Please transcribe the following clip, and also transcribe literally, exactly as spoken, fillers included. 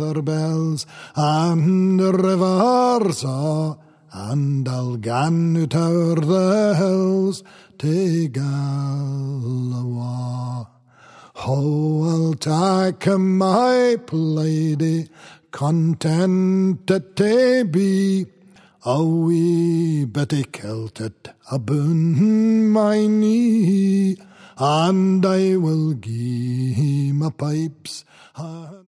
their bells, and the rivers a', and I'll gan out o'er the hills to Galawa. Oh, I'll take my lady, contented to be, a wee bitty kilted aboon my knee, and I will gie my pipes